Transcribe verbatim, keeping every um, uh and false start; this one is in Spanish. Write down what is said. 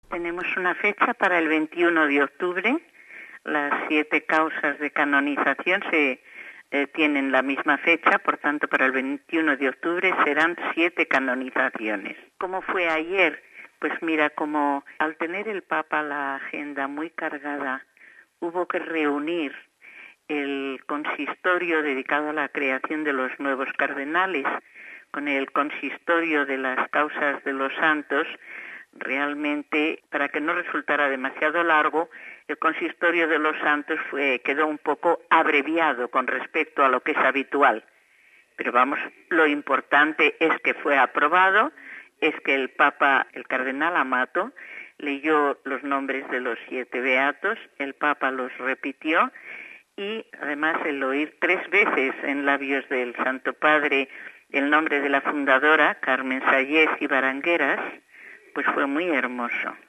Tenemos una fecha para el veintiuno de octubre. Las siete causas de canonización se eh, tienen la misma fecha, por tanto, para el veintiuno de octubre serán siete canonizaciones. ¿Cómo fue ayer? Pues mira, como al tener el Papa la agenda muy cargada, hubo que reunir el consistorio dedicado a la creación de los nuevos cardenales con el consistorio de las causas de los santos. Realmente, para que no resultara demasiado largo, el consistorio de los santos fue, quedó un poco abreviado con respecto a lo que es habitual. Pero vamos, lo importante es que fue aprobado, es que el Papa, el cardenal Amato, leyó los nombres de los siete beatos, el Papa los repitió, y además el oír tres veces en labios del Santo Padre el nombre de la fundadora, Carmen Sayés y Barangueras, pues fue muy hermoso.